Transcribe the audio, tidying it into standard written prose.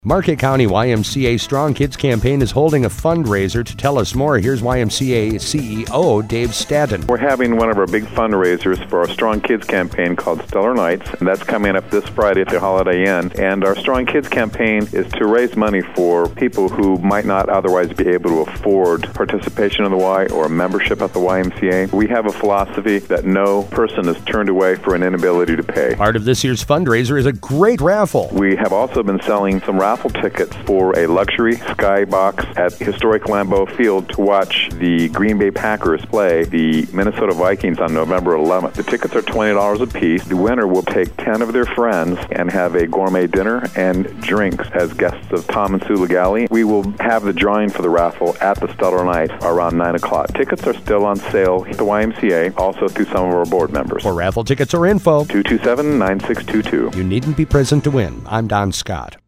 Marquette County YMCA Strong Kids Campaign is holding a fundraiser. To tell us more, here's YMCA CEO Dave Stadden. We're having one of our big fundraisers for our Strong Kids campaign called Stellar Nights, and that's coming up this Friday at the Holiday Inn. And our Strong Kids campaign is to raise money for people who might not otherwise be able to afford participation in the Y or membership at the YMCA. We have a philosophy that no person is turned away for an inability to pay. Part of this year's fundraiser is a great raffle. We have also been selling some raffle tickets for a luxury skybox at historic Lambeau Field to watch the Green Bay Packers play the Minnesota Vikings on November 11th. The tickets are $20 a piece. The winner will take 10 of their friends and have a gourmet dinner and drinks as guests of Tom and Sue Legale. We will have the drawing for the raffle at the Stellar Night around 9 o'clock. Tickets are still on sale at the YMCA, also through some of our board members. For raffle tickets or info, 227-9622. You needn't be present to win. I'm Don Scott.